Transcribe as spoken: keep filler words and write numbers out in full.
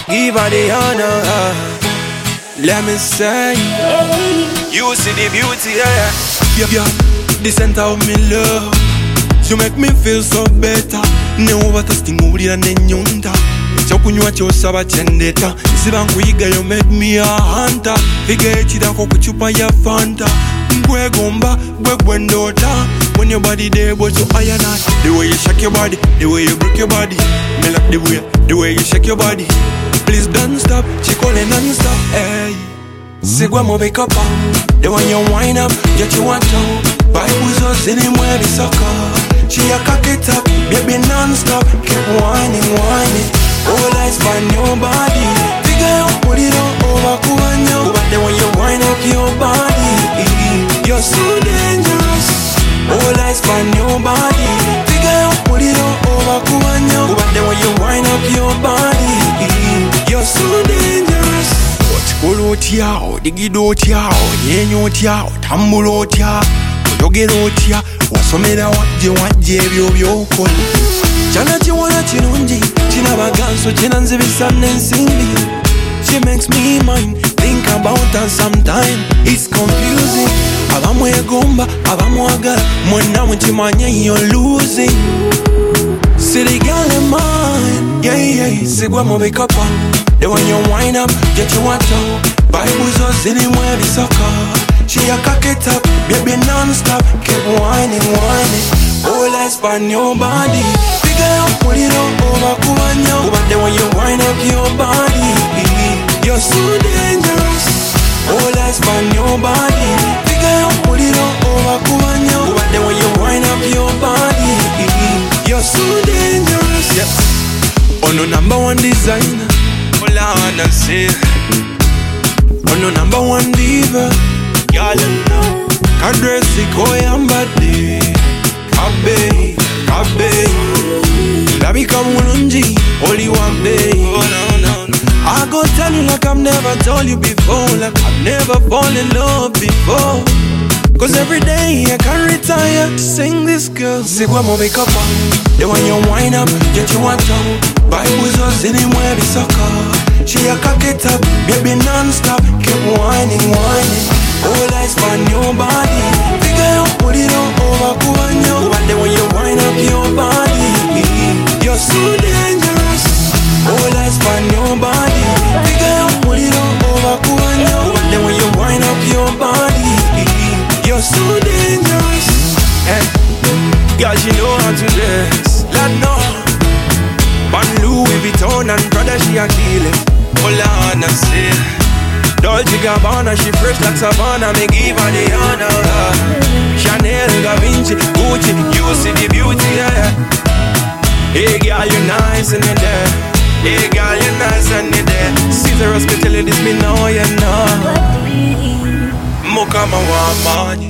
give her the honor. Let me say, you see the beauty, yeah. Yeah, yeah, the center of me love. You make me feel so better. Never testing uri na nyunda. Chokunywa chosaba chendeta. Isiba nkuiga you make me a hunter. Fige chida ko kuchupa ya Fanta. Ngwe gomba, ngwe gwendota. When your body there, but you iron out. The way you shake your body, the way you break your body. Me like the way, the way you shake your body. Please don't stop, she calling non-stop. Hey, Sigwa mo wake up. The one you wind up, get you want to. Bibles are sitting where the sucker. She a cock it up, baby non-stop. Keep whining, whining. All eyes find your body. Figure out, put it on over, kubanyo. But then when you wind up your body, you're so dangerous. All eyes find your body. Figure out, put it on over, kubanyo. But then when you wind up your body, you're so dangerous. Watchkolotia, digidotia, yenyotia, tambulotia, yogerotia, wasomera wajje wajje ebyo byokole. Chana chiwana chirungi, china baganso china nzibisa n'ensimbi. She makes me mind, think about her sometime. It's confusing. Abamu egomba, abamu agala. Mwena mchimanye you're losing. City girl in mine, yeah yeah. Sigwa mo wake up. The one you wind up, get you want to. Bibles are sitting where the sucker. She a cock it up, baby non-stop. Keep whining, whining. All eyes on your body. Figure out, put it on over, kubanyo. But then when you wind up your body, you're so dangerous. All eyes on your body. Figure out, put it on over, kubanyo. But then when you wind up your body, you're so dangerous. Yes. On the number one designer, all I wanna say. On the number one diva, y'all know. Kadresi koyambade, kabe, kabe. Labika mulunji, only one day. Oh no no no. I go tell you like I've never told you before, like I've never fallen in love before. Cause every day I can't retire to sing this girl. Sigwa mo wake up. The one you wind up, get you want to. Bibles are sitting where the sucker. She a cock it up, baby non-stop. Keep whining, whining. All eyes on your body. Figure out, put it on over, kubanyo. But then when you wind up your body, you're so dangerous. All eyes on your body. Figure out, put it on over, kubanyo. But then when you wind up your body, you're so dangerous. Hey, girl, she know how to dress. Let know. Van Louis Vuitton and Prada, she a kill it. All I wanna say, Dolce Gabbana, she fresh like Savannah. Me give her the honor. uh. Chanel, Da Vinci, Gucci, you see the beauty, yeah. Hey girl, you nice and you're there. Hey girl, you nice and you're there. Caesar, me tell you this, me know you know. Moka ma wa